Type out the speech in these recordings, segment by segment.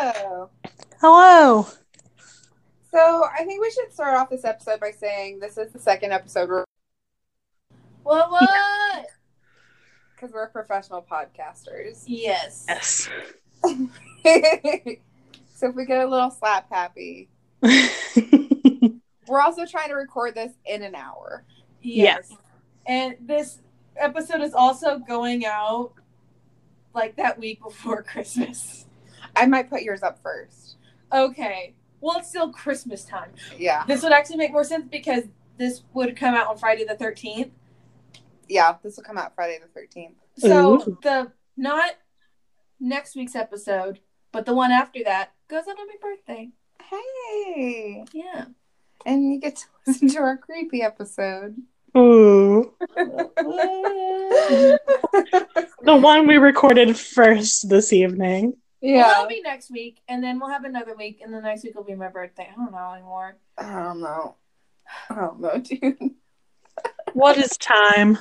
Hello. Hello. So I think we should start off this episode by saying this is the second episode. What? Because we're professional podcasters. Yes. Yes. So if we get a little slap happy. We're also trying to record this in an hour. Yes. And this episode is also going out like that week before Christmas. I might put yours up first. Okay. Well, it's still Christmas time. Yeah. This would actually make more sense because this would come out on Friday the 13th. Yeah, this will come out Friday the 13th. So Ooh. the not next week's episode, but the one after that goes out on my birthday. Hey. Yeah. And you get to listen to our creepy episode. Ooh. The one we recorded first this evening. Yeah. Well, that'll be next week, and then we'll have another week, and the next week will be my birthday. I don't know anymore. I don't know, dude. What is time?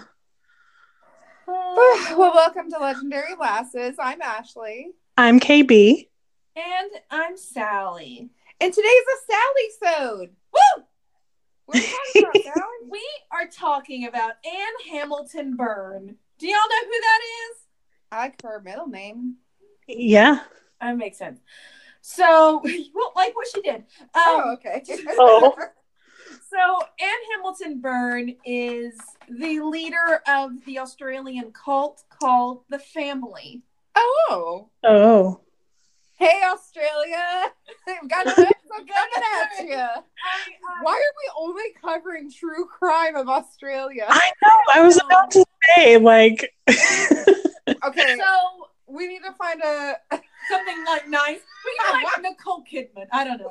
Well, welcome to Legendary Lasses. I'm Ashley. I'm KB. And I'm Sally. And today's a Sally-sode. Woo! What are we talking about, Sally? We are talking about Anne Hamilton Byrne. Do y'all know who that is? I like her middle name. Yeah. That makes sense. So, well, like what she did. Okay. Oh. So, Anne Hamilton Byrne is the leader of the Australian cult called The Family. Oh. Oh. Hey, Australia. We've got an episode coming at you. Why are we only covering true crime of Australia? I know. I was about to say, like. Okay. So, We need to find a... something like nice. We can like Nicole Kidman. I don't know.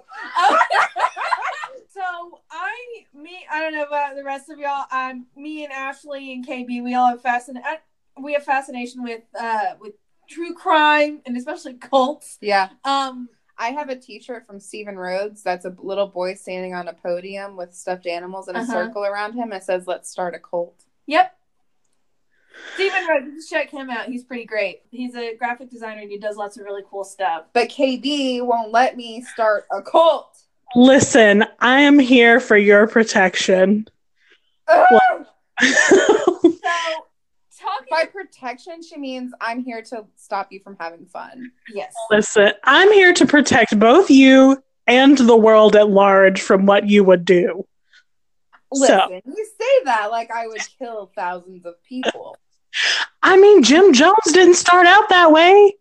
So I don't know about the rest of y'all. Me and Ashley and KB, we all have fascination with true crime and especially cults. Yeah. I have a t-shirt from Stephen Rhodes that's a little boy standing on a podium with stuffed animals in a circle around him. It says, "Let's start a cult." Yep. Stephen Rhodes, check him out. He's pretty great. He's a graphic designer and he does lots of really cool stuff. But KB won't let me start a cult. Listen, I am here for your protection. By protection, she means I'm here to stop you from having fun. Yes. Listen, I'm here to protect both you and the world at large from what you would do. Listen, you say that like I would kill thousands of people. I mean, Jim Jones didn't start out that way.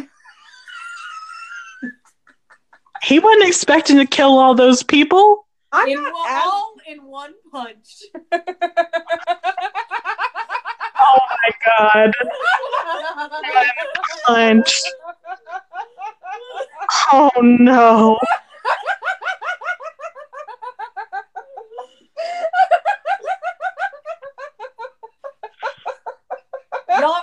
He wasn't expecting to kill all those people. All in one punch. Oh my God. Punch. Oh no. Y'all,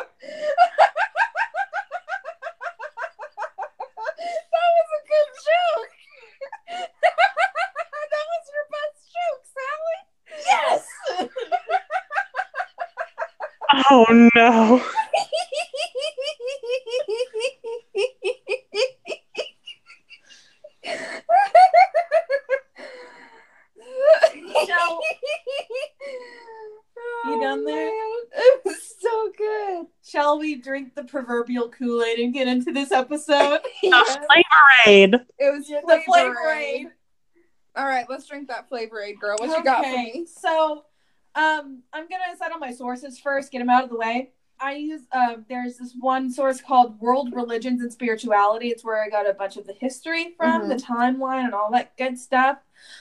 That was a good joke. That was your best joke, Sally. yes. Oh no. You done there? It was so good. Shall we drink the proverbial Kool-Aid and get into this episode? The Flavor Aid. It was The Flavor Aid. All right, let's drink that Flavor Aid, girl. What you got for me? So, I'm gonna settle my sources first, get them out of the way. I use there's this one source called World Religions and Spirituality. It's where I got a bunch of the history from, the timeline, and all that good stuff.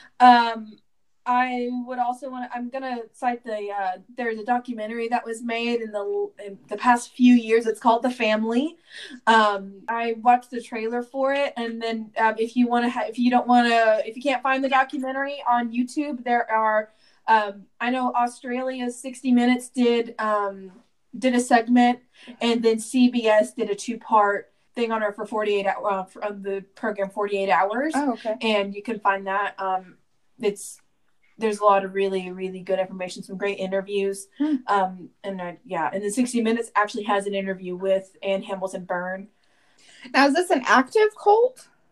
I would also I'm gonna cite there's a documentary that was made in the past few years. It's called The Family. I watched the trailer for it, and then if you can't find the documentary on YouTube, there are I know Australia's 60 Minutes did a segment, and then CBS did a 2-part thing on her for 48 hours on the program 48 Hours. Oh, okay. And you can find that. There's a lot of really, really good information, some great interviews. And the 60 Minutes actually has an interview with Anne Hamilton Byrne. Now, is this an active cult?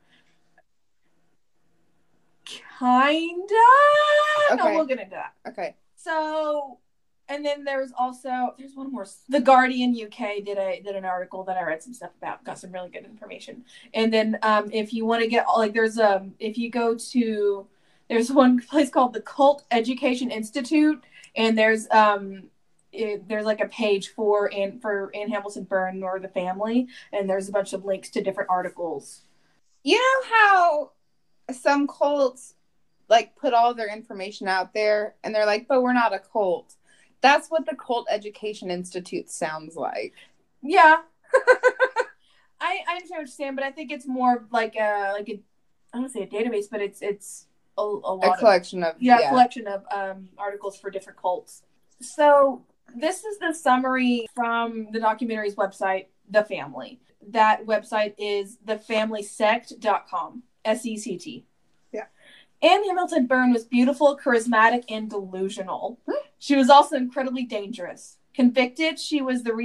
Kinda. No, Okay. we'll get into that. Okay. So, and then there's one more. The Guardian UK did an article that I read some stuff about. Got some really good information. And then if you want to get like if you go to, there's one place called the Cult Education Institute, and there's like a page for Anne Hamilton Byrne or the family, and there's a bunch of links to different articles. You know how some cults like put all their information out there and they're like, but we're not a cult. That's what the Cult Education Institute sounds like. Yeah. I understand what you're saying, but I think it's more like a I don't want to say a database, but it's a lot collection of collection of articles for different cults. So this is the summary from the documentary's website, The Family. That website is thefamilysect.com. SECT. Yeah. Anne Hamilton Byrne was beautiful, charismatic, and delusional. She was also incredibly dangerous. Convinced she was the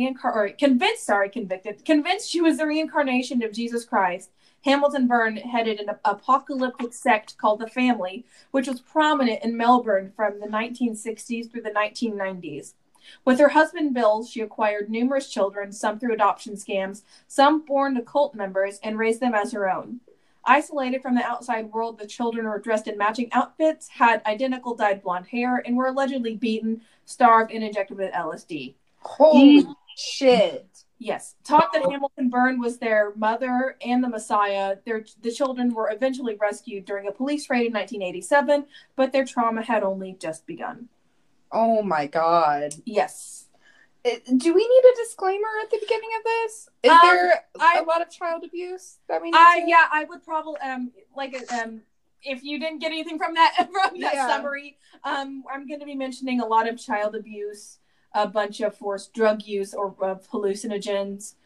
reincarnation of Jesus Christ, Hamilton Byrne headed an apocalyptic sect called the Family, which was prominent in Melbourne from the 1960s through the 1990s. With her husband Bill, she acquired numerous children, some through adoption scams, some born to cult members, and raised them as her own. Isolated from the outside world, the children were dressed in matching outfits, had identical dyed blonde hair, and were allegedly beaten, starved, and injected with LSD. Holy shit. Yes. Taught that Hamilton Byrne was their mother and the Messiah. The children were eventually rescued during a police raid in 1987, but their trauma had only just begun. Oh my God. Yes. Do we need a disclaimer at the beginning of this? Is there a lot of child abuse that we need to? Yeah, I would probably if you didn't get anything from that summary, I'm going to be mentioning a lot of child abuse, a bunch of forced drug use or hallucinogens,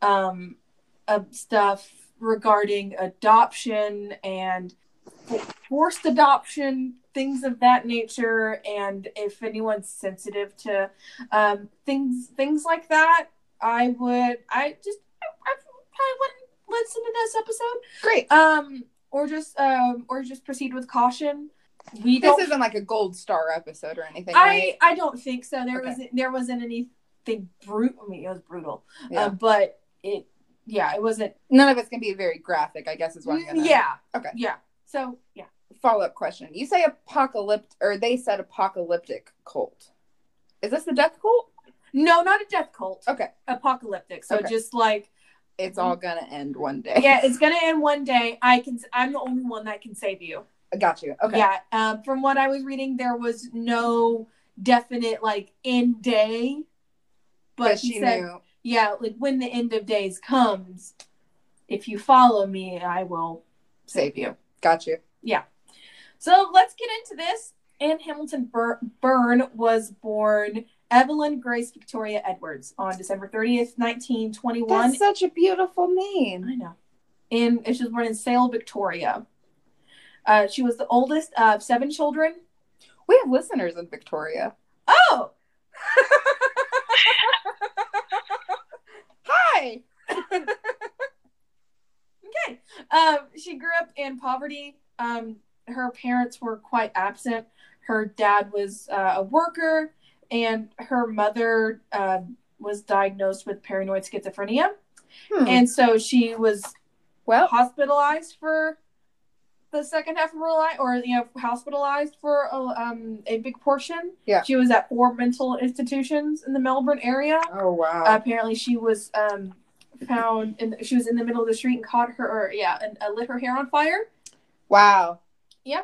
stuff regarding adoption and forced adoption, things of that nature. And if anyone's sensitive to things like that, I probably wouldn't listen to this episode. Great. Or just proceed with caution. This isn't like a gold star episode or anything, right? I don't think so. There wasn't anything brutal. I mean, it was brutal. Yeah. But it wasn't. None of it's gonna be very graphic, I guess, is what I'm gonna. Yeah. Okay. Yeah. So yeah. Follow-up question. You say they said apocalyptic cult. Is this the death cult? No, not a death cult. Okay. Apocalyptic. So just like it's all gonna end one day. Yeah, it's gonna end one day. I'm the only one that can save you. I got you. Okay. Yeah. From what I was reading, there was no definite like end day. But she said, knew. Yeah, like when the end of days comes, if you follow me, I will save you. Got you. Yeah. So let's get into this. Anne Hamilton Byrne was born Evelyn Grace Victoria Edwards on December 30th, 1921. That's such a beautiful name. I know. And she was born in Sale, Victoria. She was the oldest of 7 children. We have listeners in Victoria. Oh! Hi! Okay. She grew up in poverty. Her parents were quite absent. Her dad was a worker, and her mother was diagnosed with paranoid schizophrenia. And so she was hospitalized for the second half of her life, or hospitalized for a big portion. Yeah. She was at 4 mental institutions in the Melbourne area. Oh wow. Apparently she was she was in the middle of the street and caught her and lit her hair on fire. Wow. Yeah.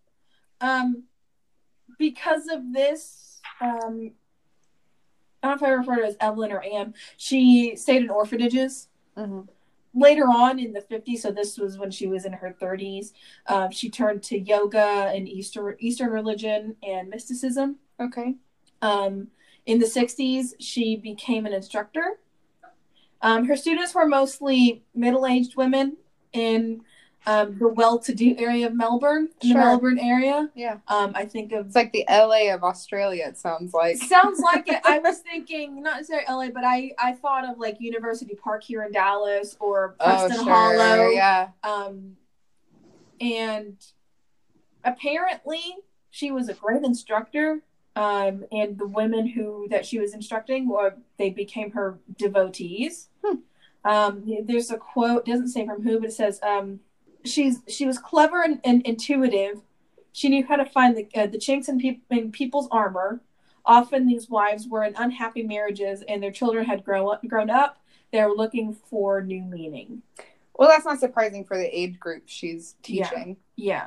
Because of this, I don't know if I refer to her as Evelyn or Anne, she stayed in orphanages. Mm-hmm. Later on in the 50s, so this was when she was in her 30s, she turned to yoga and Eastern religion and mysticism. Okay. In the 60s, she became an instructor. Her students were mostly middle-aged women in the well-to-do area of Melbourne, the Melbourne area. Yeah. I think of... It's like the LA of Australia, it sounds like. Sounds like it. I was thinking, not necessarily LA, but I thought of like University Park here in Dallas or Preston Hollow. Yeah. And Apparently, she was a great instructor. And the women that she was instructing, they became her devotees. There's a quote, doesn't say from who, but it says, she was clever and intuitive. She knew how to find the chinks in people's armor. Often these wives were in unhappy marriages and their children had grown up. They were looking for new meaning. Well, that's not surprising for the age group she's teaching. Yeah.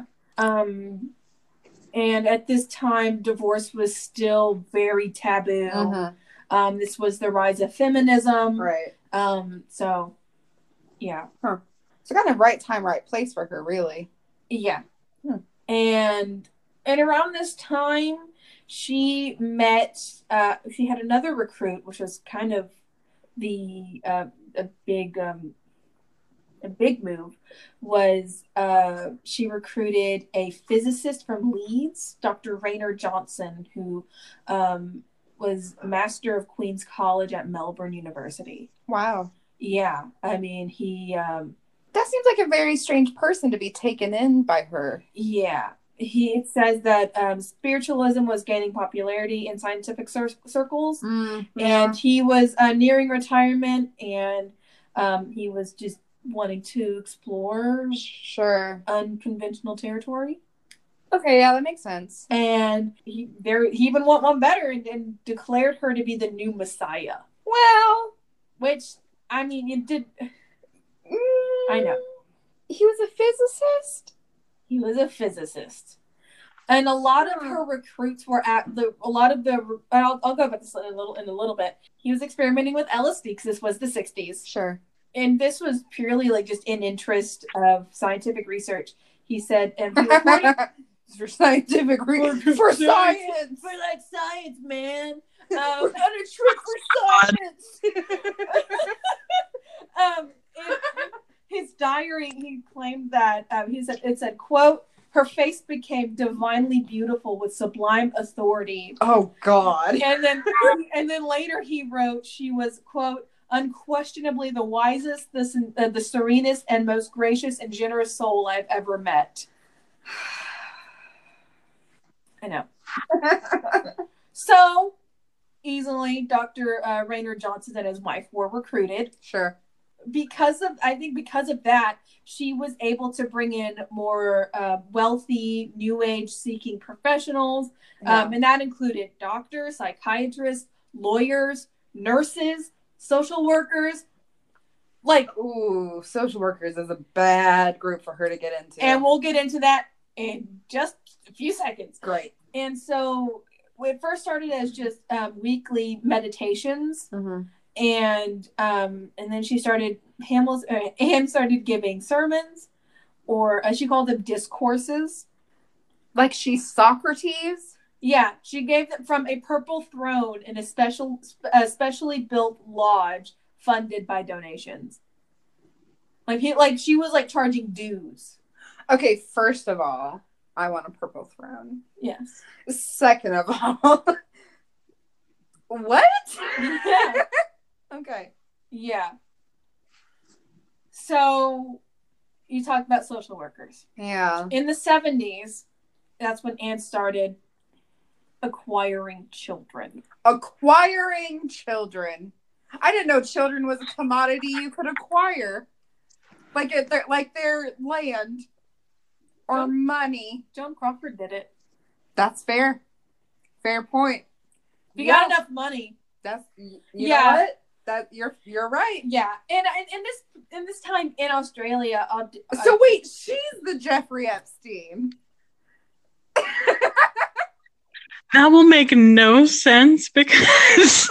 And at this time, divorce was still very taboo. Mm-hmm. This was the rise of feminism. Right. So, yeah. Huh. So kind of right time, right place for her, really. Yeah. And around this time, she had another recruit, which was kind of a big move, was she recruited a physicist from Leeds, Dr. Raynor Johnson, who was master of Queen's College at Melbourne University. Wow. Yeah. I mean, he... that seems like a very strange person to be taken in by her. Yeah. It says that spiritualism was gaining popularity in scientific circles, and he was nearing retirement, and he was just wanting to explore unconventional territory. Okay, yeah, that makes sense. And he even went one better and declared her to be the new Messiah. Well, which, I mean, it did. I know. He was a physicist? He was a physicist. And a lot of her recruits were I'll go about this in a little bit. He was experimenting with LSD because this was the 60s. Sure. And this was purely like just in interest of scientific research. He said, and he reported for scientific research. For science. For like science, man. Not a trick for science. In his diary, he claimed that it said, quote, her face became divinely beautiful with sublime authority. Oh God. And then later he wrote she was, quote, unquestionably the wisest, the serenest, and most gracious and generous soul I've ever met. I know. So easily, Dr. Raynor Johnson and his wife were recruited. Sure. Because of that, she was able to bring in more wealthy, new age seeking professionals. Yeah. And that included doctors, psychiatrists, lawyers, nurses, social workers. Social workers is a bad group for her to get into. And we'll get into that in just a few seconds. Great. And so it first started as just weekly meditations. Mm-hmm. And then Anne started giving sermons, or as she called them, discourses. Like she's Socrates? Yeah, she gave them from a purple throne in a specially built lodge funded by donations. She was like charging dues. Okay, first of all, I want a purple throne. Yes. Second of all, what? Yeah. Okay. Yeah. So you talk about social workers. Yeah. In the 70s, that's when Anne started acquiring children. Acquiring children. I didn't know children was a commodity you could acquire. Like their land or money. Joan Crawford did it. That's fair. Fair point. If you got enough money. That's you know what? That you're right. Yeah, and in this time in Australia, so wait, she's the Jeffrey Epstein. That will make no sense because that's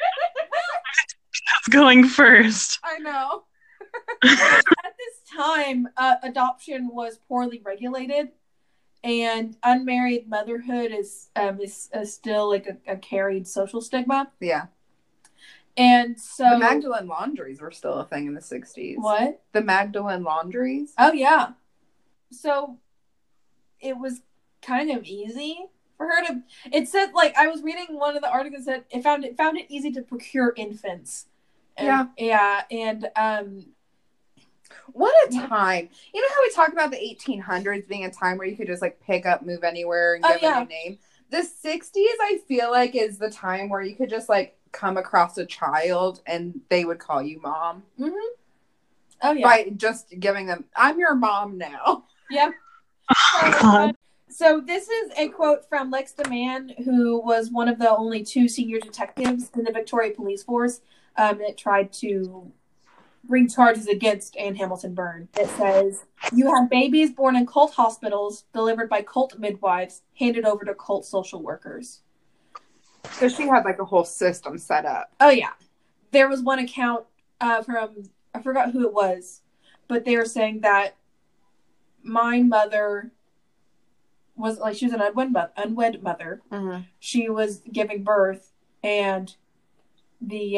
going first. I know. At this time, adoption was poorly regulated, and unmarried motherhood is still like a carried social stigma. Yeah. And so the Magdalene laundries were still a thing in the 60s. What? The Magdalene laundries? Oh yeah. So it was kind of easy for her to. It said, like, I was reading one of the articles that it found it easy to procure infants. And, yeah. Yeah, and what a time. You know how we talk about the 1800s being a time where you could just like pick up, move anywhere, and give a new name? The 60s, I feel like, is the time where you could just like come across a child and they would call you mom. Mm-hmm. Oh, yeah. By just giving them, I'm your mom now. Yep. So this is a quote from Lex DeMann, who was one of the only 2 senior detectives in the Victoria Police Force that tried to bring charges against Ann Hamilton Byrne. It says, "You have babies born in cult hospitals, delivered by cult midwives, handed over to cult social workers." So she had like a whole system set up. Oh, yeah. There was one account from, I forgot who it was, but they were saying that my mother was like, she was an unwed mother. Mm-hmm. She was giving birth, and the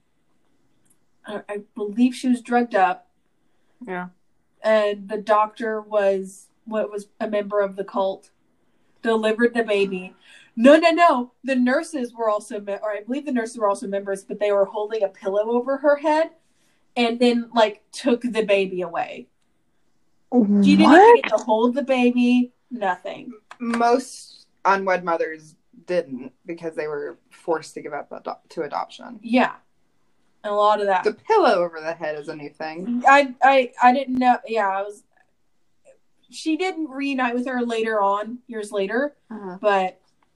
I believe she was drugged up. Yeah. And the doctor was a member of the cult, delivered the baby. No. The nurses were also, or I believe the nurses were also members, but they were holding a pillow over her head, and then like took the baby away. She didn't even get to hold the baby. Nothing. Most unwed mothers didn't because they were forced to give up to adoption. Yeah, a lot of that. The pillow over the head is a new thing. I didn't know. Yeah, she did reunite with her later on, years later, but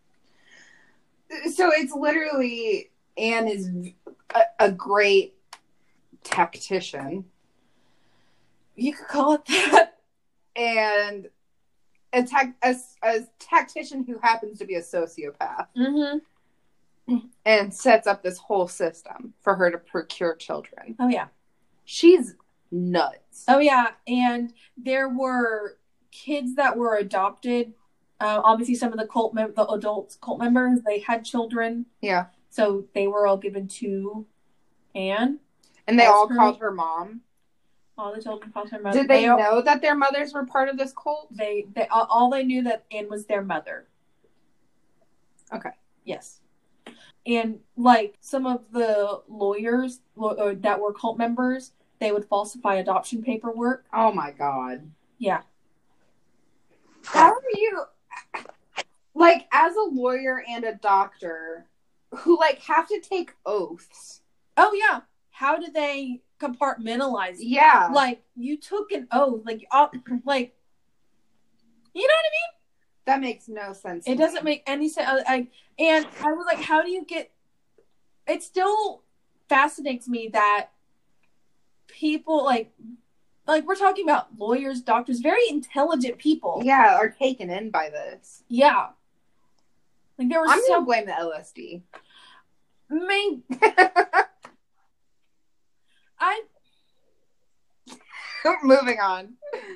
so it's literally, Anne is a great tactician. You could call it that. And a tactician who happens to be a sociopath. Mm-hmm. And sets up this whole system for her to procure children. Oh, yeah. She's nuts. Oh, yeah. And there were kids that were adopted. Obviously, some of the adult cult members, they had children. Yeah. So they were all given to Anne. And they all called her mom. All the children called her mother. Did they know that their mothers were part of this cult? They all they knew that Anne was their mother. Okay. Yes. And like some of the lawyers that were cult members, they would falsify adoption paperwork. Oh my God. Yeah. How are you, like, as a lawyer and a doctor who like have to take oaths? Oh yeah. How do they compartmentalize? Yeah. Like, you took an oath. Like, you know what I mean? That makes no sense. It doesn't make any sense. And I was like, how do you get... It still fascinates me that people, like we're talking about lawyers, doctors, very intelligent people. Yeah, are taken in by this. Yeah. Like, there was I'm going to blame the LSD. Maybe... Moving on.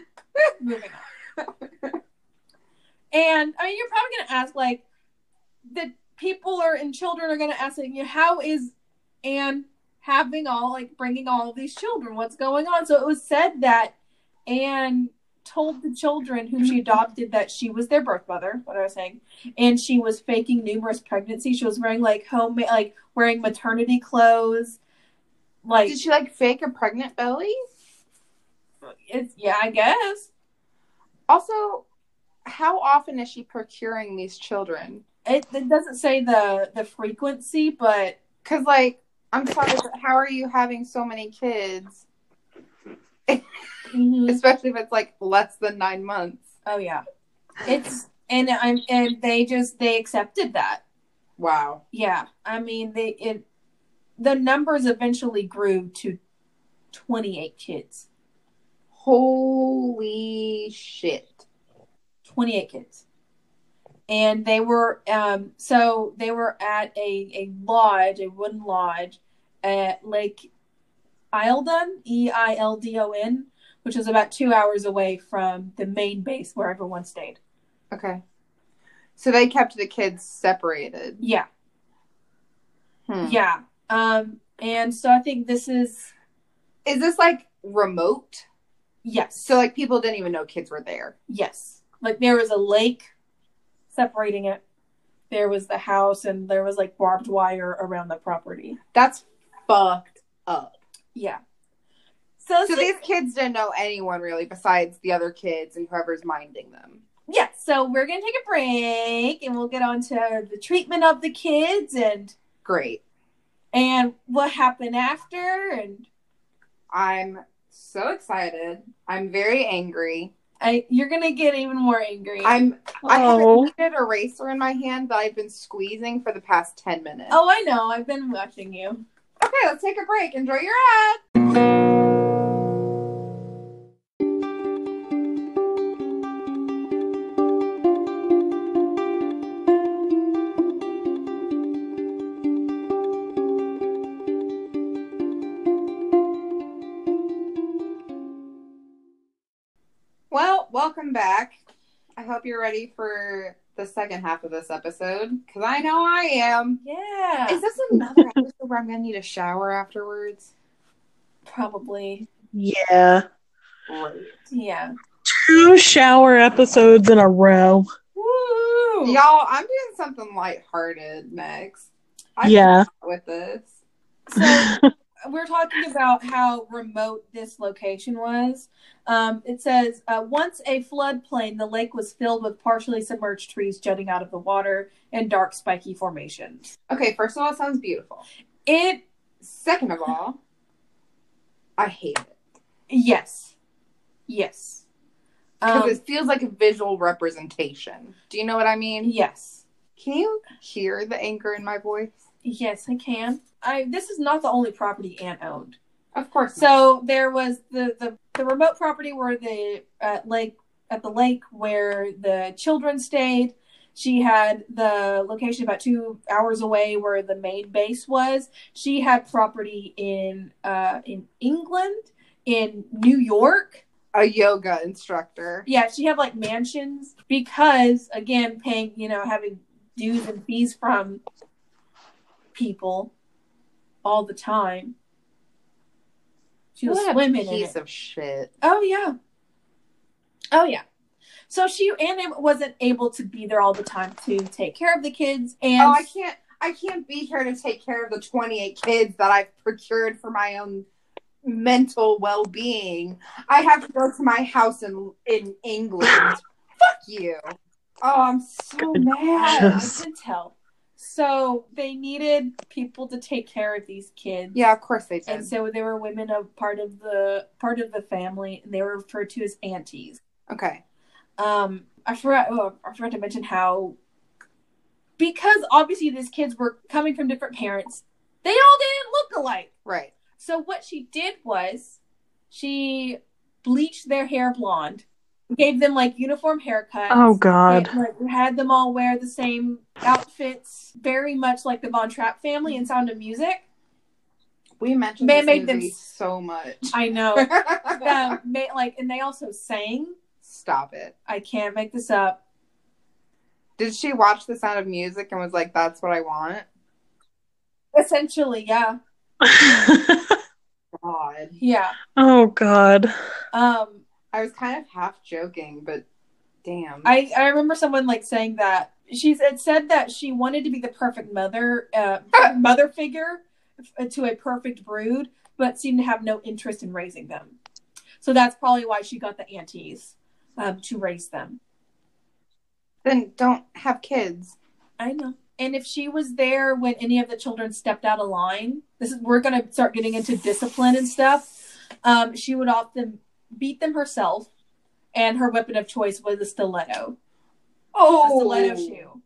And I mean, you're probably going to ask, like, the people and children are going to ask, like, how is Anne bringing all of these children? What's going on? So it was said that Anne told the children whom she adopted that she was their birth mother, what I was saying, and she was faking numerous pregnancies. She was wearing wearing maternity clothes. Like, did she like fake a pregnant belly? Yeah, I guess. Also, how often is she procuring these children? It doesn't say the frequency, but because like, I'm sorry, but how are you having so many kids? Especially if it's like less than 9 months. Oh yeah, it's and they accepted that. Wow. Yeah, I mean the numbers eventually grew to 28 kids. Holy shit. 28 kids. And they were they were at a wooden lodge at Lake Eildon, Eildon, which is about 2 hours away from the main base where everyone stayed. Okay. So they kept the kids separated. Yeah. Yeah. And so I think this is this like remote? Yes. So like people didn't even know kids were there. Yes. Like there was a lake separating it. There was the house and there was like barbed wire around the property. That's fucked up. Yeah. So these kids didn't know anyone really besides the other kids and whoever's minding them. Yeah, so we're going to take a break and we'll get on to the treatment of the kids and... Great. And what happened after. And I'm so excited. I'm very angry. You're going to get even more angry. I have a heated eraser in my hand that I've been squeezing for the past 10 minutes. Oh, I know. I've been watching you. Okay, let's take a break. Enjoy your ad. Well, welcome back. I hope you're ready for the second half of this episode, because I know I am. Yeah. Is this another episode where I'm going to need a shower afterwards? Probably. Yeah. Great. Yeah. 2 shower episodes in a row. Woo! Y'all, I'm doing something lighthearted next. Yeah. With this. So, we're talking about how remote this location was. It says, once a floodplain, the lake was filled with partially submerged trees jutting out of the water and dark, spiky formations. Okay, first of all, it sounds beautiful. Second of all, I hate it. Yes. Yes. Because it feels like a visual representation. Do you know what I mean? Yes. Can you hear the anger in my voice? Yes, I can. This is not the only property Anne owned. Of course not. So there was the remote property where the lake where the children stayed. She had the location about 2 hours away where the main base was. She had property in England, in New York. A yoga instructor. Yeah, she had like mansions because, again, paying, having dues and fees from people all the time. She was swimming in it. Piece of shit. Oh yeah. Oh yeah. So Anne wasn't able to be there all the time to take care of the kids, and I can't be here to take care of the 28 kids that I've procured for my own mental well-being. I have to go to my house in England. Fuck you. Oh, I'm so mad. I can tell. So they needed people to take care of these kids. Yeah, of course they did. And so there were women of part of the family, and they were referred to as aunties. Okay. I forgot to mention how, because obviously these kids were coming from different parents, they all didn't look alike. Right. So what she did was she bleached their hair blonde, gave them like uniform haircuts. Oh God. And, had them all wear the same outfits, very much like the Von Trapp family in Sound of Music. We mentioned this movie so much. I know. And they also sang. Stop it. I can't make this up. Did she watch The Sound of Music and was like, that's what I want? Essentially, yeah. God. Yeah. Oh God. I was kind of half joking, but damn. I remember someone like saying that it said that she wanted to be the perfect mother figure to a perfect brood, but seemed to have no interest in raising them. So that's probably why she got the aunties to raise them. Then don't have kids. I know. And if she was there when any of the children stepped out of line, we're going to start getting into discipline and stuff. She would often beat them herself, and her weapon of choice was a stiletto. Oh, a stiletto shoe.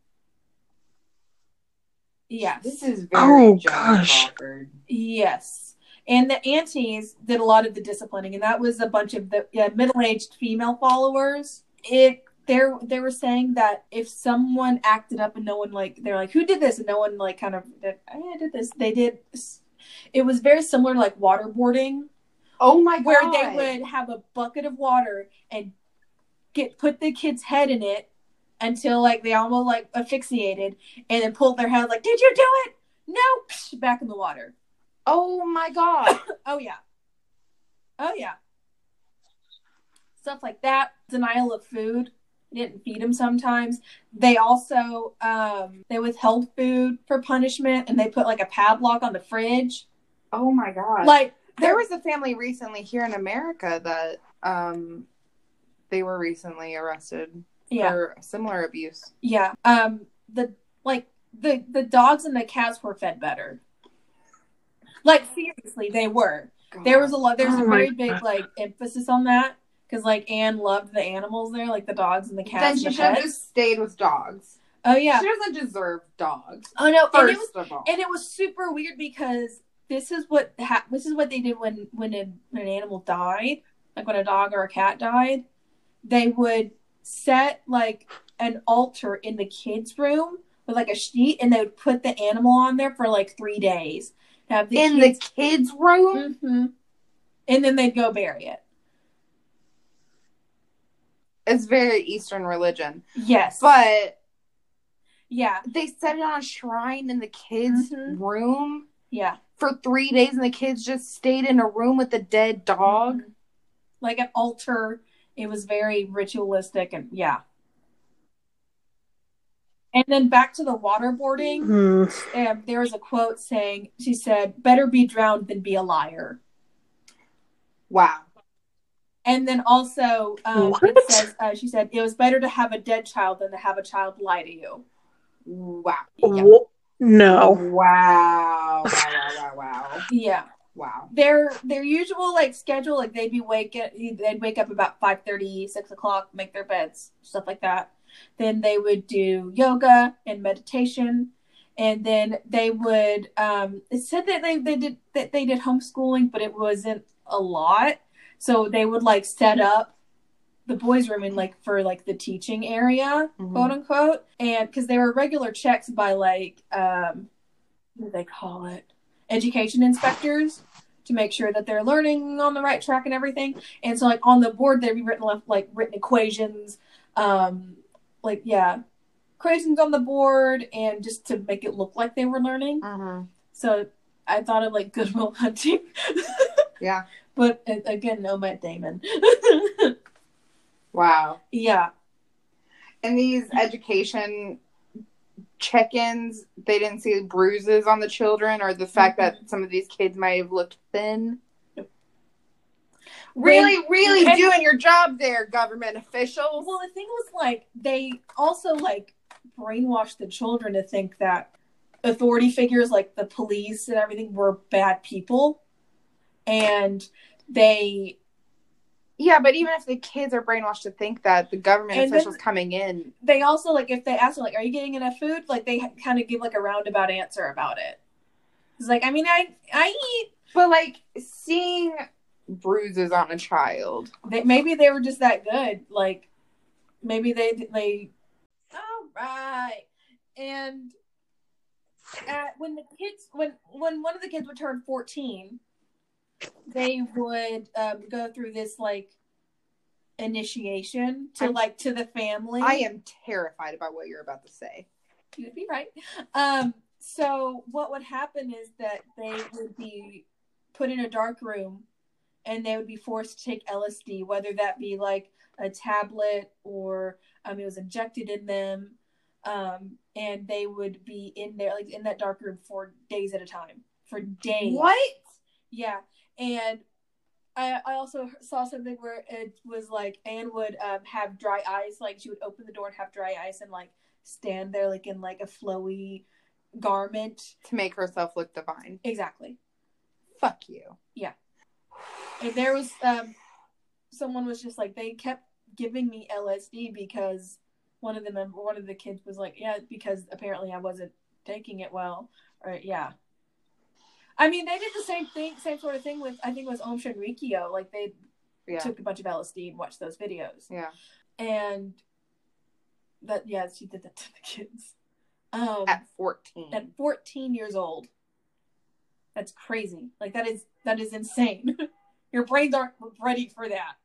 Yes. This is very gosh. awkward. Yes. And the aunties did a lot of the disciplining, and that was a bunch of the middle-aged female followers. They were saying that if someone acted up and no one they're like, who did this? And no one kind of did, I did this. They did. It was very similar to like waterboarding. Oh my God. Where they would have a bucket of water and put the kid's head in it until they almost asphyxiated, and then pulled their head did you do it? No, back in the water. Oh my God. Oh yeah. Oh yeah. Stuff like that. Denial of food. Didn't feed them sometimes. They also they withheld food for punishment, and they put a padlock on the fridge. Oh my God. There was a family recently here in America that they were recently arrested for similar abuse. Yeah. The dogs and the cats were fed better. Like, seriously, they were. God. There's a very big like emphasis on that because like Anne loved the animals there, like the dogs and the cats. Then she should have just stayed with dogs. Oh yeah, she doesn't deserve dogs. Oh no, first of all, and it was super weird because this is what they did when an animal died, like when a dog or a cat died, they would set like an altar in the kids' room with like a sheet, and they would put the animal on there for like 3 days. Have the the kids' room, mm-hmm. And then they'd go bury it. It's very Eastern religion. Yes, but yeah, they set it on a shrine in the kids' room. Yeah, for 3 days, and the kids just stayed in a room with a dead dog, like an altar. It was very ritualistic, and yeah. And then back to the waterboarding, there was a quote saying, she said, "Better be drowned than be a liar." Wow. And then also, it says, she said, "It was better to have a dead child than to have a child lie to you." Wow. Yeah. No. Wow. Yeah. Wow. Their usual like schedule, like they'd wake up about 5:30, 6 o'clock, make their beds, stuff like that. Then they would do yoga and meditation, and then they would. It said that they did homeschooling, but it wasn't a lot. So they would like set up the boys' room in like for like the teaching area, quote unquote, and because they were regular checks by like what do they call it? Education inspectors to make sure that they're learning on the right track and everything. And so like on the board there'd be written equations, equations on the board, and just to make it look like they were learning. So I thought of like Good Will Hunting. Yeah. But again, no Matt Damon. Wow. Yeah. And these education check-ins, they didn't see bruises on the children or the fact that some of these kids might have looked thin. Really doing your job there, government officials. Well, the thing was, like, they also, like, brainwashed the children to think that authority figures, like the police and everything, were bad people. And they... Yeah, but even if the kids are brainwashed to think that, the government officials coming in... They also, like, if they ask them, like, are you getting enough food? Like, they kind of give, like, a roundabout answer about it. It's like, I mean, I eat... But, like, seeing bruises on a child... Maybe they were just that good. Like, maybe they... All right. And when one of the kids would turn 14... they would go through this like initiation to the family. I am terrified about what you're about to say. You'd be right. So what would happen is that they would be put in a dark room and they would be forced to take LSD, whether that be like a tablet or it was injected in them. And they would be in there, like in that dark room for days at a time. For days. What? Yeah. And I also saw something where it was like Anne would have dry ice, like she would open the door and have dry ice and like stand there like in like a flowy garment to make herself look divine. Exactly. Fuck you. Yeah. And there was someone was just like, they kept giving me LSD because one of the kids was like, yeah, because apparently I wasn't taking it well, or yeah. I mean, they did the same sort of thing with, I think it was Om Shinrikyo. Like, they took a bunch of LSD and watched those videos. Yeah. And she did that to the kids. At 14. At 14 years old. That's crazy. Like, that is insane. Your brains aren't ready for that.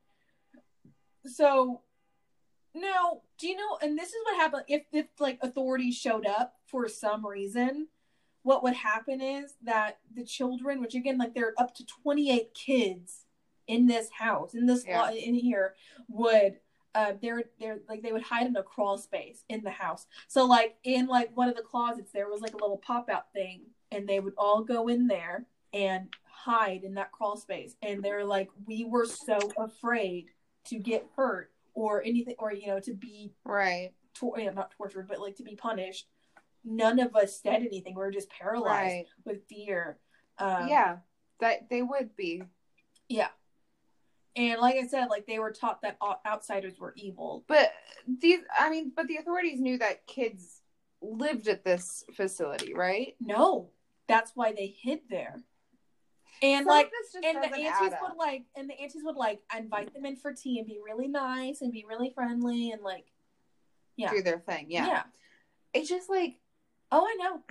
So, now, do you know, and this is what happened, if like, authorities showed up for some reason, what would happen is that the children, which again, like there are up to 28 kids in this house, in here, would they're like they would hide in a crawl space in the house. So like in like one of the closets, there was like a little pop out thing, and they would all go in there and hide in that crawl space. And they're like, we were so afraid to get hurt or anything, or, you know, to be right. Not tortured, but like to be punished. None of us said anything. We were just paralyzed with fear. Yeah, that they would be. Yeah. And like I said, like they were taught that outsiders were evil. But the authorities knew that kids lived at this facility, right? No, that's why they hid there. And Some like, the aunties would like invite them in for tea and be really nice and be really friendly and like, yeah, do their thing. Yeah. It's just like, oh, I know.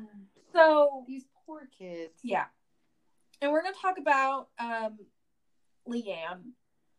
So these poor kids. Yeah, and we're gonna talk about Leanne.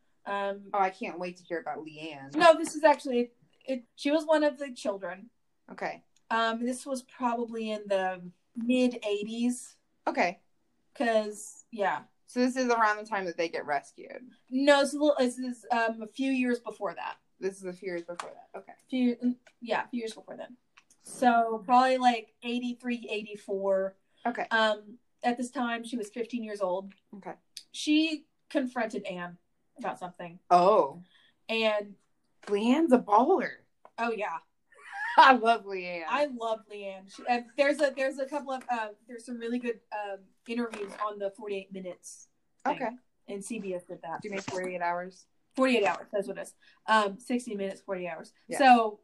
I can't wait to hear about Leanne. No, this is actually it. She was one of the children. Okay. This was probably in the mid 80s. Okay. Because so this is around the time that they get rescued. No, this is a few years before that. This is a few years before that. Okay. A few years before then. So probably like 83, 84. Okay. At this time, she was 15 years old. Okay. She confronted Anne about something. Oh. And Leanne's a baller. Oh yeah. I love Leanne. I love Leanne. There's a couple of there's some really good interviews on the 48 Minutes thing. Okay. And CBS did that. Do you mean 48 hours? 48 hours. That's what it is. 60 minutes, 40 hours. Yeah. So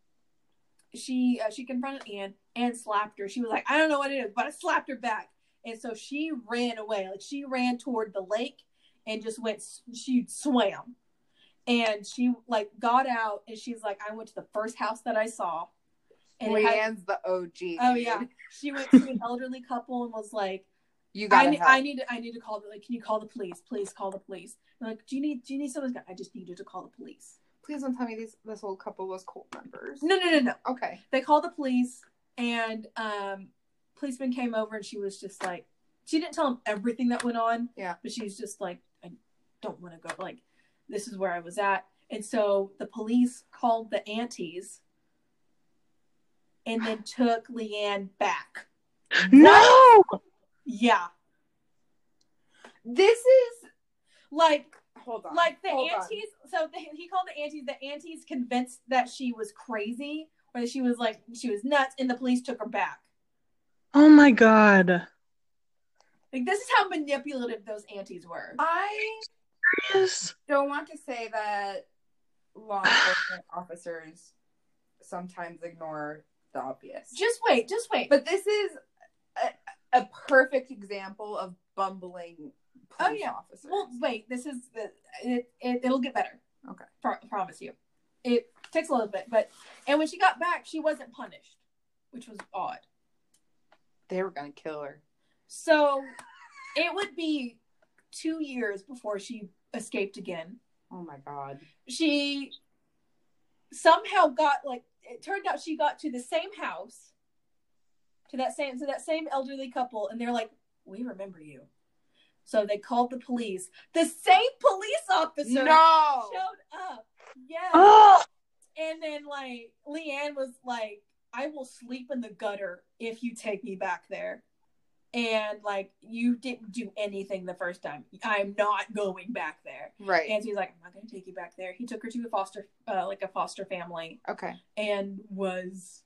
she confronted Anne and slapped her. She was like, I don't know what it is, but I slapped her back. And so she ran away. Like she ran toward the lake and just she swam. And she like got out and she's like, I went to the first house that I saw. And Leanne's the OG. Oh yeah. She went to an elderly couple and was like, you gotta help. I need to call the, like, can you call the police? Please call the police. And like, do you need someone? I just need you to call the police. Please don't tell me this old couple was cult members. No. Okay. They called the police and policeman came over and she was just like, she didn't tell him everything that went on. Yeah. But she's just like, I don't want to go. Like, this is where I was at. And so the police called the aunties and then took Leanne back. No! Yeah. This is like, hold on. Like the aunties, so he called the aunties. The aunties convinced that she was crazy or that she was nuts, and the police took her back. Oh my god! Like this is how manipulative those aunties were. I don't want to say that law enforcement officers sometimes ignore the obvious. Just wait. But this is a perfect example of bumbling police officers. Well, wait. This is it'll get better. Okay, promise you. It takes a little bit, and when she got back, she wasn't punished, which was odd. They were gonna kill her. So it would be 2 years before she escaped again. Oh my god. She somehow got it turned out she got to the same house, to that same elderly couple, and they're like, we remember you. So they called the police. The same police officer showed up. Yes. Oh! And then Leanne was like, I will sleep in the gutter if you take me back there. And you didn't do anything the first time. I'm not going back there. Right. And he's like, I'm not going to take you back there. He took her to a foster family. Okay. And was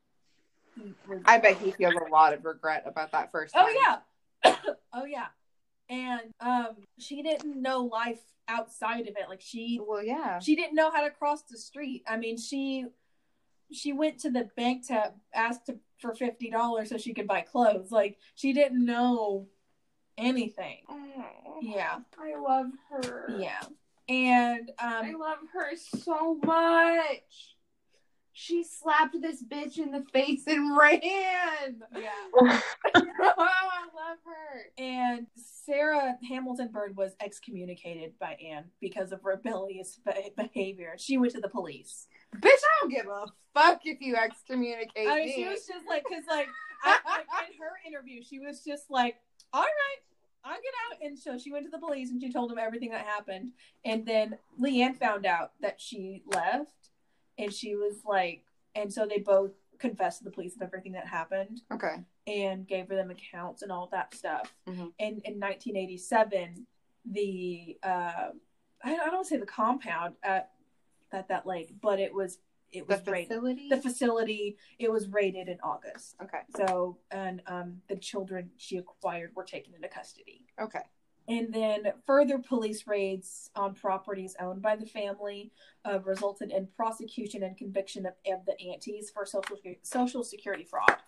I bet he feels a lot of regret about that first time. Oh yeah. Oh yeah. And she didn't know life outside of it. She didn't know how to cross the street. I mean, she went to the bank to ask for $50 so she could buy clothes. She didn't know anything. Oh, yeah. I love her. Yeah. And I love her so much. She slapped this bitch in the face and ran. Yeah. Oh, I love her. And Sarah Hamilton Bird was excommunicated by Anne because of rebellious behavior. She went to the police. Bitch, I don't give a fuck if you excommunicate me. She was just in her interview, she was just like, all right, I'll get out. And so she went to the police and she told them everything that happened. And then Leanne found out that she left. And she was like, and so they both confessed to the police of everything that happened. Okay. and gave them accounts and all that stuff. Mhm. And in 1987, the I don't want to say the compound at that lake, but it was The raided. facility? The facility, it was raided in August. Okay. So, and the children she acquired were taken into custody. Okay. And then further police raids on properties owned by the family resulted in prosecution and conviction of the aunties for social security fraud.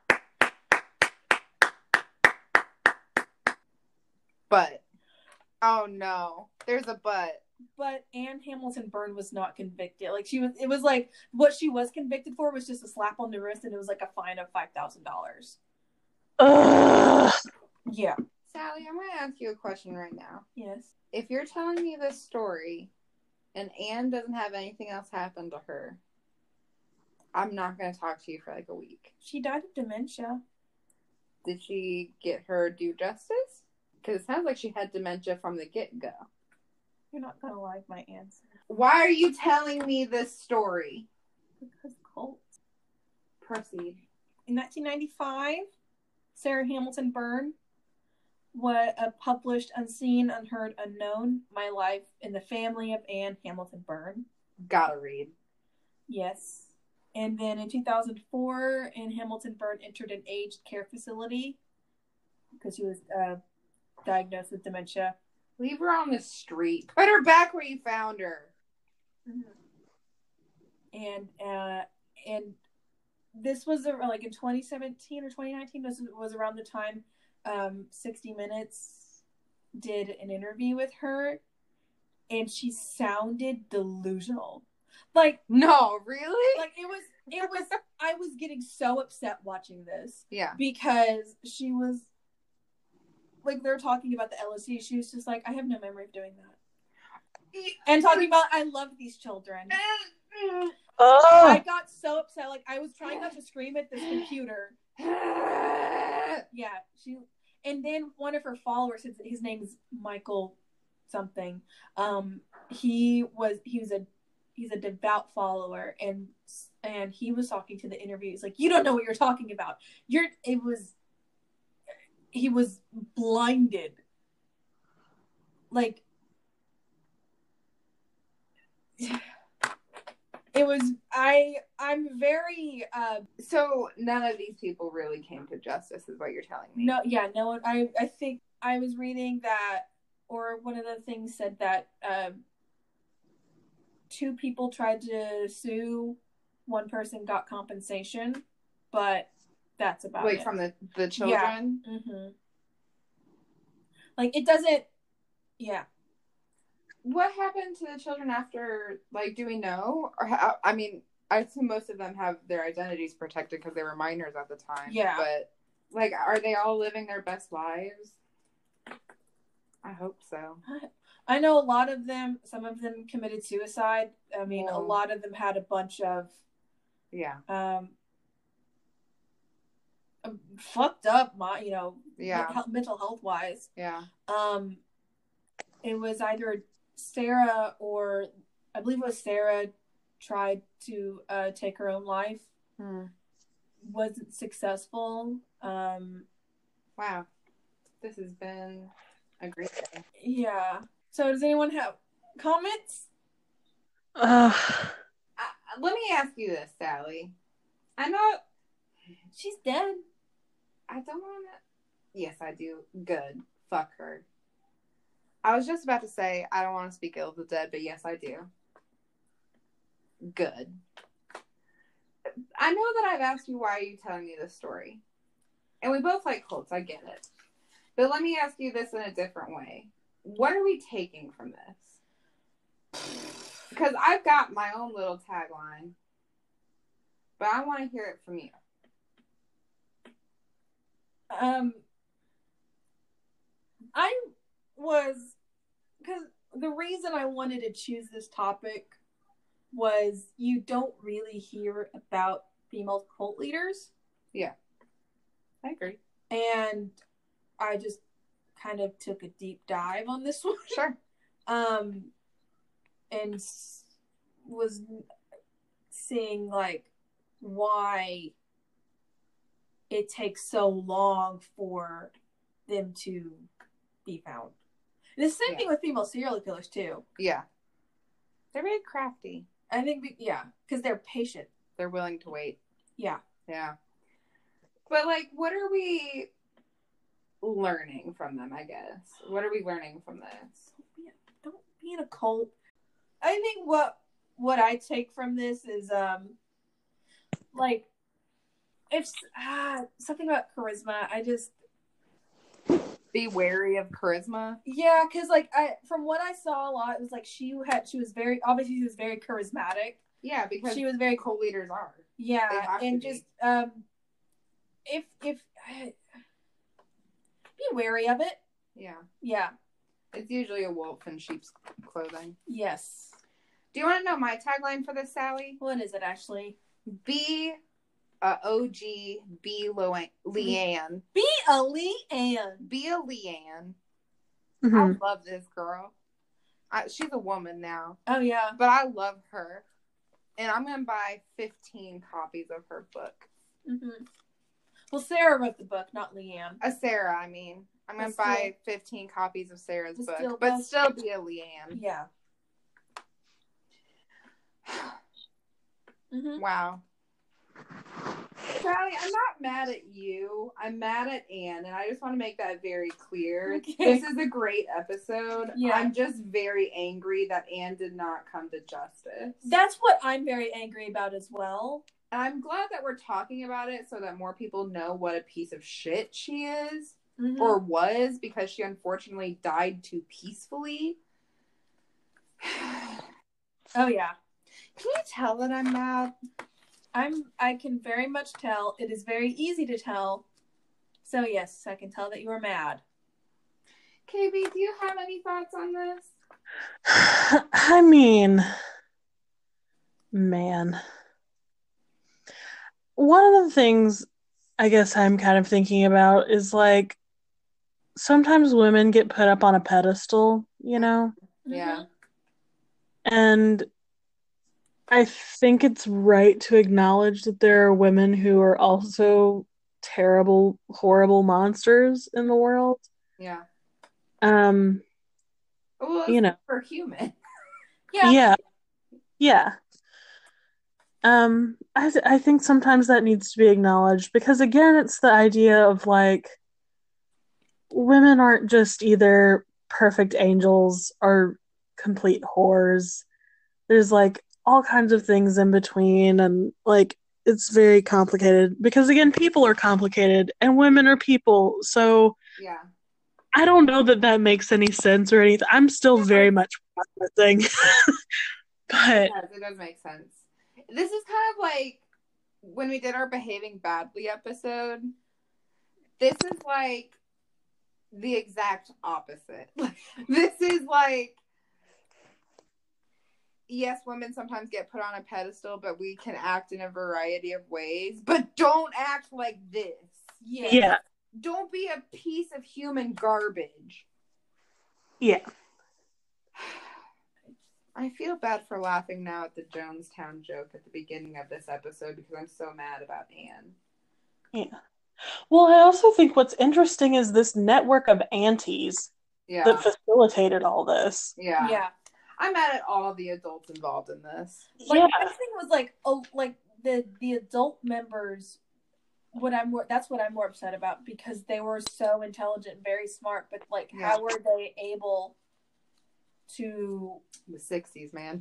But, oh no, there's a but. But Anne Hamilton Byrne was not convicted. Like it was like what she was convicted for was just a slap on the wrist, and it was like a fine of $5,000. Yeah. Sally, I'm going to ask you a question right now. Yes. If you're telling me this story and Anne doesn't have anything else happen to her, I'm not going to talk to you for like a week. She died of dementia. Did she get her due justice? Because it sounds like she had dementia from the get-go. You're not going to like my answer. Why are you telling me this story? Because cults. Proceed. In 1995, Sarah Hamilton Byrne published Unseen, Unheard, Unknown, My Life in the Family of Anne Hamilton Byrne. Gotta read. Yes. And then in 2004, Anne Hamilton Byrne entered an aged care facility because she was diagnosed with dementia. Leave her on the street. Put her back where you found her. And this was like in 2017 or 2019 was around the time 60 Minutes did an interview with her, and she sounded delusional. Like, no, really? Like it was I was getting so upset watching this. Yeah. Because she was like, they're talking about the LSD. She was just like, I have no memory of doing that. And talking about, I love these children. I got so upset. Like, I was trying not to scream at this computer. Yeah. And then one of her followers, his name is Michael something. He's a devout follower, and he was talking to the interview. He's like, you don't know what you're talking about. He was blinded. Like, it was, I'm very, so none of these people really came to justice is what you're telling me. No one, I think I was reading that, or one of the things said that, 2 people tried to sue, 1 person got compensation, but that's about it. From the children? Yeah. Mm-hmm. Like, it doesn't, yeah. What happened to the children after, like, do we know? Or I mean, I assume most of them have their identities protected because they were minors at the time. Yeah. But, like, are they all living their best lives? I hope so. I know a lot of them, some of them committed suicide. I mean, a lot of them had a bunch of fucked up, mental health wise. Yeah. It was either Sarah, or I believe it was Sarah, tried to take her own life. Wasn't successful. Wow. This has been a great day. Yeah. So does anyone have comments? Let me ask you this, Sally. I know she's dead. I don't want to. Yes, I do. Good. Fuck her. I was just about to say I don't want to speak ill of the dead, but yes, I do. Good. I know that I've asked you, why are you telling me this story? And we both like cults, I get it. But let me ask you this in a different way. What are we taking from this? Because I've got my own little tagline, but I want to hear it from you. Because the reason I wanted to choose this topic was you don't really hear about female cult leaders. Yeah, I agree. And I just kind of took a deep dive on this one. Sure. And was seeing, like, why it takes so long for them to be found. And the same thing with female serial killers too. Yeah. They're very crafty. I think, because they're patient. They're willing to wait. Yeah. Yeah. But, like, what are we learning from them, I guess? What are we learning from this? Don't be in a cult. I think what I take from this is, like, if something about charisma, I just... Be wary of charisma? Yeah, because, like, from what I saw a lot, it was like she was very charismatic. Yeah, because she was very cult leaders are. Yeah, and just if be wary of it. Yeah. Yeah. It's usually a wolf in sheep's clothing. Yes. Do you want to know my tagline for this, Sally? What is it, Ashley? Be a OG, be Leanne. Be a Leanne. Be a Leanne. Mm-hmm. I love this girl. She's a woman now. Oh, yeah. But I love her. And I'm going to buy 15 copies of her book. Mm-hmm. Well, Sarah wrote the book, not Leanne. Sarah, I mean. I'm going to buy 15 copies of Sarah's book. But still be a Leanne. Yeah. Mm-hmm. Wow. Sally, I'm not mad at you. I'm mad at Anne, and I just want to make that very clear. Okay. This is a great episode. Yeah. I'm just very angry that Anne did not come to justice. That's what I'm very angry about as well. And I'm glad that we're talking about it so that more people know what a piece of shit she is, mm-hmm. or was, because she unfortunately died too peacefully. Oh, yeah. Can you tell that I'm mad? I can very much tell. It is very easy to tell. So yes, I can tell that you are mad. KB, do you have any thoughts on this? I mean, man. One of the things I guess I'm kind of thinking about is, like, sometimes women get put up on a pedestal, you know? Yeah. And I think it's right to acknowledge that there are women who are also terrible, horrible monsters in the world. Yeah. Well, you know, we're human. Yeah. I think sometimes that needs to be acknowledged because, again, it's the idea of, like, women aren't just either perfect angels or complete whores. There's, like, all kinds of things in between, and, like, it's very complicated because, again, people are complicated and women are people. So yeah, I don't know that makes any sense or anything. I'm still very much processing. But it does make sense. This is kind of like when we did our Behaving Badly episode. This is like the exact opposite. This is like, yes, women sometimes get put on a pedestal, but we can act in a variety of ways. But don't act like this. Yeah. Don't be a piece of human garbage. Yeah. I feel bad for laughing now at the Jonestown joke at the beginning of this episode because I'm so mad about Anne. Yeah. Well, I also think what's interesting is this network of aunties that facilitated all this. Yeah. Yeah. I'm mad at all of the adults involved in this. Like, my thing was like the adult members. That's what I'm more upset about because they were so intelligent, and very smart, but like, how were they able to? The 60s, man.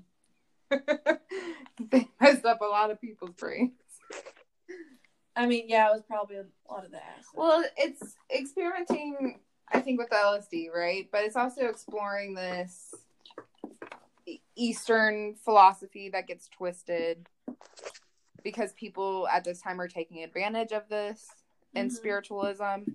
They messed up a lot of people's brains. I mean, yeah, it was probably a lot of the acid. Well, it's experimenting, I think, with LSD, right? But it's also exploring this Eastern philosophy that gets twisted because people at this time are taking advantage of this and spiritualism.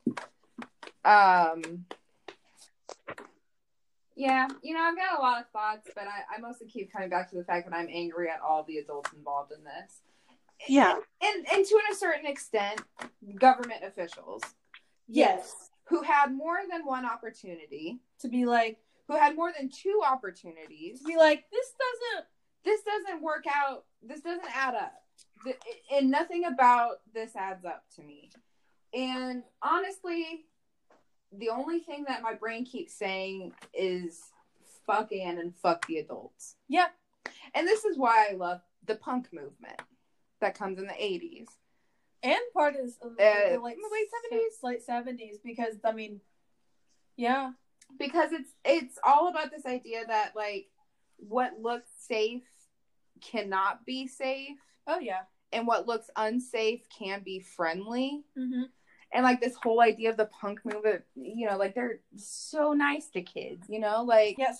Yeah, I've got a lot of thoughts, but I mostly keep coming back to the fact that I'm angry at all the adults involved in this. Yeah. And to a certain extent, government officials. Yes. Who had more than one opportunity. To be like. Who had more than two opportunities. To be like, this doesn't work out. This doesn't add up. and nothing about this adds up to me. And honestly, the only thing that my brain keeps saying is fuck Anne and fuck the adults. Yeah. And this is why I love the punk movement that comes in the 80s. And part is the late 70s? Late 70s, because, I mean, yeah. Because it's all about this idea that, like, what looks safe cannot be safe. Oh, yeah. And what looks unsafe can be friendly. Mm-hmm. And, like, this whole idea of the punk movement, you know, like, they're so nice to kids, you know? Like... Yeah,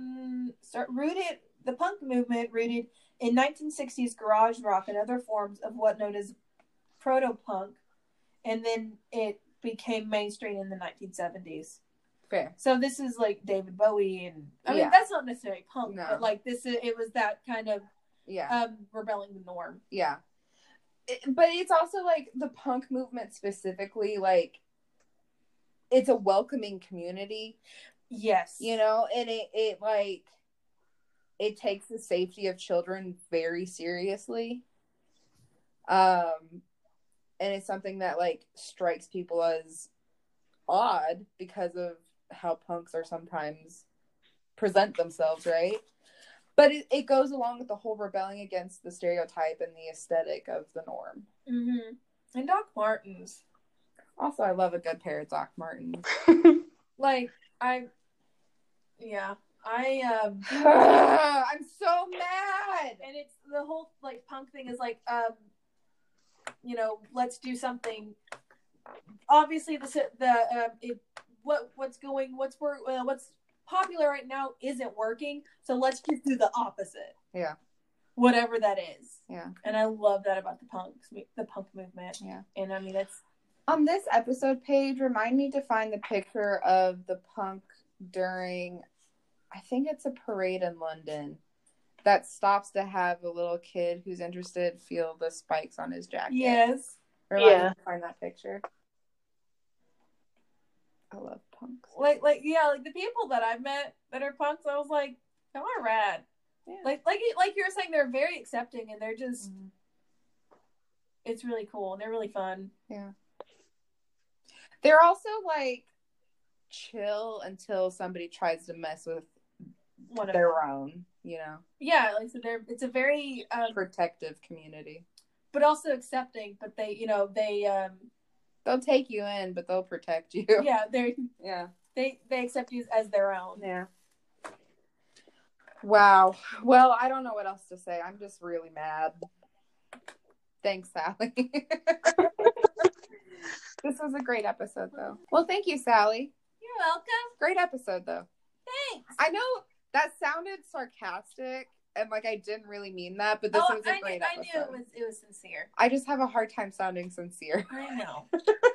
the punk movement rooted in 1960s garage rock and other forms of what known as proto-punk. And then it became mainstream in the 1970s. Fair. So this is, like, David Bowie and... I mean, that's not necessarily punk, but, like, it was that kind of... Yeah. Rebelling the norm. Yeah. But it's also, like, the punk movement specifically, like, it's a welcoming community. Yes. You know, and it like, it takes the safety of children very seriously. And it's something that, like, strikes people as odd because of how punks are sometimes present themselves, right? But it goes along with the whole rebelling against the stereotype and the aesthetic of the norm. Mm-hmm. And Doc Martens. Also, I love a good pair of Doc Martens. Like, I'm so mad. And it's the whole, like, punk thing is like, you know, let's do something. Obviously, what's popular right now isn't working, so let's just do the opposite. Yeah. Whatever that is. Yeah. And I love that about the punk movement. Yeah. And I mean, that's... On this episode page, remind me to find the picture of the punk during, I think it's a parade in London, that stops to have a little kid who's interested feel the spikes on his jacket. Yes. Remind me to find that picture. I love punks. Like the people that I've met that are punks, I was like, y'all are rad. Yeah. Like you were saying, they're very accepting and they're just, it's really cool and they're really fun. Yeah. They're also, like, chill until somebody tries to mess with their own, you know? Yeah, like, so it's a very... protective community. But also accepting, but they, you know, they'll take you in, but they'll protect you. Yeah, they accept you as their own. Yeah. Wow. Well, I don't know what else to say. I'm just really mad. Thanks, Sally. This was a great episode, though. Well, thank you, Sally. You're welcome. Great episode, though. Thanks. I know that sounded sarcastic, and, like, I didn't really mean that, but this was a great episode. I knew it was sincere. I just have a hard time sounding sincere. I know.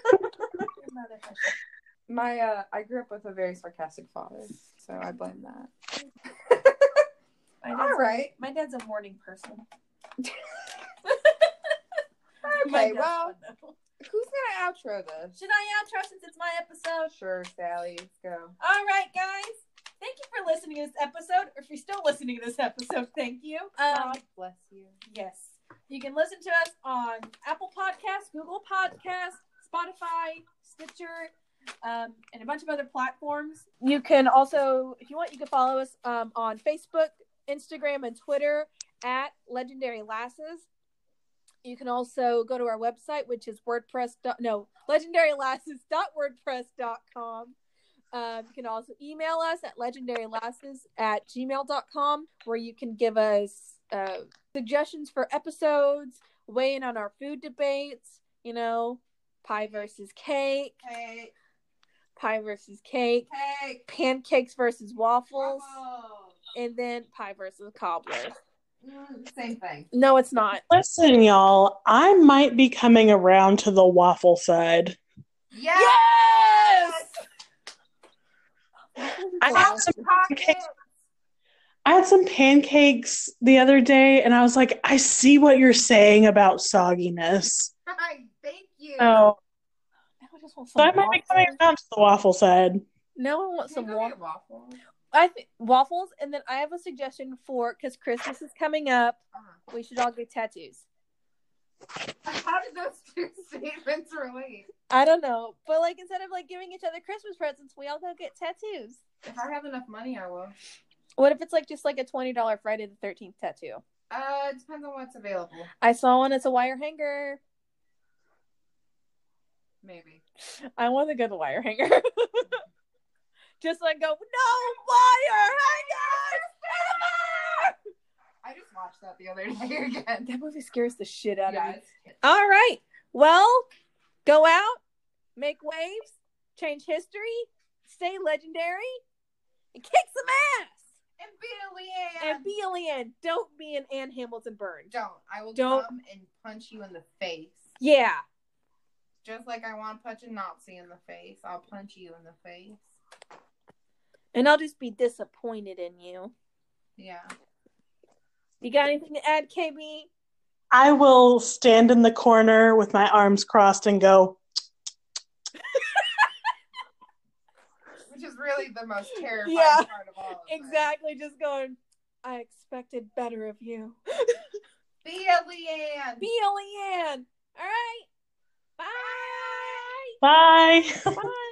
I grew up with a very sarcastic father, so I blame that. All right. My dad's a morning person. Okay, well, who's gonna outro this? Should I outro since it's my episode? Sure, Sally, let's go. All right, guys. Thank you for listening to this episode. Or if you're still listening to this episode, thank you. God bless you. Yes. You can listen to us on Apple Podcasts, Google Podcasts, Spotify, Stitcher, and a bunch of other platforms. You can also, if you want, you can follow us on Facebook, Instagram, and Twitter at Legendary Lasses. You can also go to our website, which is legendarylasses.wordpress.com. You can also email us at legendarylasses@gmail.com, where you can give us suggestions for episodes, weigh in on our food debates, you know, pie versus cake, pie versus cake, pancakes versus waffles, and then pie versus cobblers. Same thing. No, it's not. Listen, y'all, I might be coming around to the waffle side. Yes! I had some pancakes the other day, and I was like, I see what you're saying about sogginess. Thank you. So I might be coming around to the waffle side. No one wants some waffles. I think waffles, and then I have a suggestion for, because Christmas is coming up, we should all get tattoos. How did those two statements relate? I don't know. But like instead of like giving each other Christmas presents, we all go get tattoos. If I have enough money, I will. What if it's like just like a $20 Friday the 13th tattoo? It depends on what's available. I saw one. It's a wire hanger. Maybe. I want to go the wire hanger. Just like go, no wire hanger! I just watched that the other day again. That movie scares the shit out of me. Yes. All right. Well, go out, make waves, change history, stay legendary, and kick some ass. And be a Leanne. And be a Leanne. Don't be an Ann Hamilton Byrne. Don't. I will Don't. come and punch you in the face. Yeah. Just like I want to punch a Nazi in the face, I'll punch you in the face. And I'll just be disappointed in you. Yeah. You got anything to add, KB? I will stand in the corner with my arms crossed and go. Which is really the most terrifying part of all of it. Exactly. Just going, I expected better of you. Be a Leanne. Be a Leanne. All right. Bye. Bye. Bye.